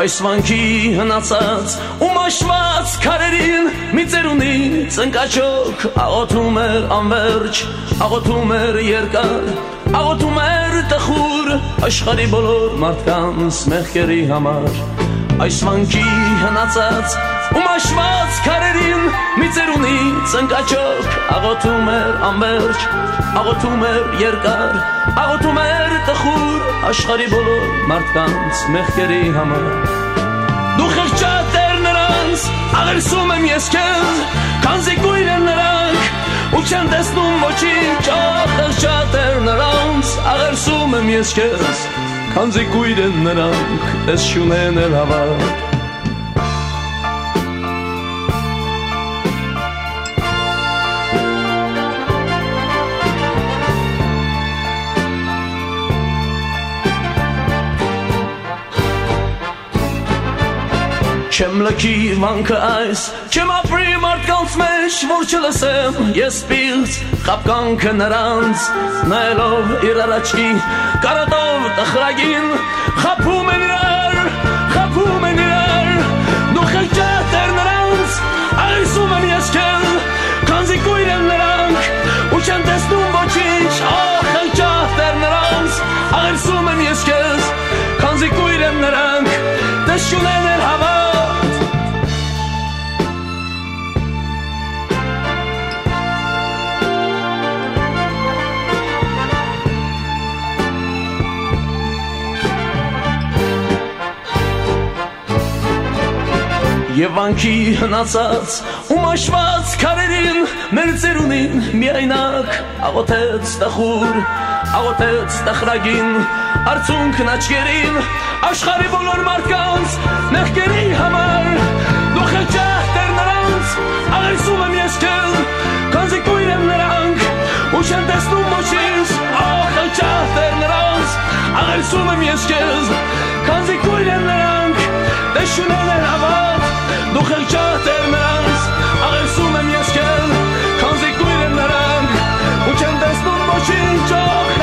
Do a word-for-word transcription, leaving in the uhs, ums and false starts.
Այս վանքի հնացած ու մաշված քարերին մի ծերունի ծնկաչոք աղոթում էր անverջ, աղոթում էր երկար, աղոթում էր տխուր աշխարհի բոլոր մարդկանց մեղքերի համար։ Այս վանքի հնացած ու մաշված քարերին մի ծերունի ծնկաչոք աղոթում էր անverջ, աղոթում էր երկար, աղոթում էր տխուր աշխարհի բոլոր մարդկանց մեղքերի համար։ Դու խղճատ էր նրանց, աղերսում եմ ես քեզ, քանզի կույր են նրանք ու չեն տեսնում ոչինչ, խղճատ էր նրանց, աղերսում եմ ես քեզ, քանզի կույր են նրանք, ես չունեն էլ հավատ։ Չեմ լքի վանքը այս, չեմ ապրի մարդկանց մեջ, որ չլսեմ ես պիղծ խապկանքը նրանց, նայելով իրար աչքի, կարոտով տխրագին, խապում են իրար, խապում են իրար, դու խղճատ էր նրանց, աղերսում եմ ես քեզ, քանզի կույր են նրանք, ու չեն տեսնում ոչինչ, խղճատ էր նրանց, աղերսում եմ ես քեզ, քանզի կույր են նրանք, տես չունեն էլ հավատ։ Եվ վանքի հնացած ու մաշված քարերին մեր ծերունին միայնակ աղոթեց տխուր, աղոթեց տխրագին, արցունքն աչքերին աշխարհի բոլոր մարդկանց մեղքերի համար։ Դու խղճատ էր նրանց, աղերսում եմ ես քեզ, քանզի կույր են նրանք ու չեն տեսնում ոչինչ, խղճատ էր նրանց, աղերսում եմ ես քեզ, քանզի կույր են նրանք, տես չունեն էլ հավատ։ Դու խղճատ էր նրանց, աղերսում եմ ես քեզ, քանզի կույր են նրանք ու չեն տեսնում ոչինչ,